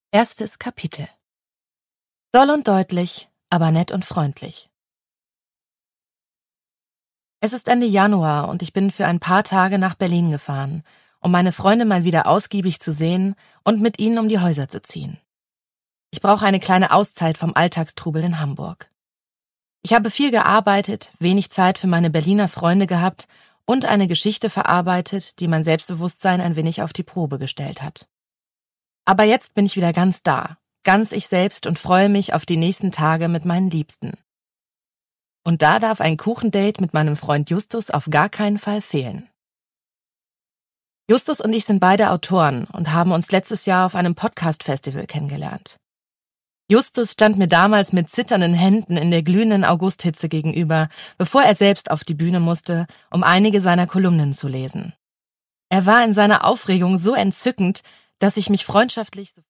Erstes Kapitel. Doll und deutlich, aber nett und freundlich. Es ist Ende Januar und ich bin für ein paar Tage nach Berlin gefahren, um meine Freunde mal wieder ausgiebig zu sehen und mit ihnen um die Häuser zu ziehen. Ich brauche eine kleine Auszeit vom Alltagstrubel in Hamburg. Ich habe viel gearbeitet, wenig Zeit für meine Berliner Freunde gehabt und eine Geschichte verarbeitet, die mein Selbstbewusstsein ein wenig auf die Probe gestellt hat. Aber jetzt bin ich wieder ganz da, ganz ich selbst und freue mich auf die nächsten Tage mit meinen Liebsten. Und da darf ein Kuchendate mit meinem Freund Justus auf gar keinen Fall fehlen. Justus und ich sind beide Autoren und haben uns letztes Jahr auf einem Podcast-Festival kennengelernt. Justus stand mir damals mit zitternden Händen in der glühenden Augusthitze gegenüber, bevor er selbst auf die Bühne musste, um einige seiner Kolumnen zu lesen. Er war in seiner Aufregung so entzückend, dass ich mich freundschaftlich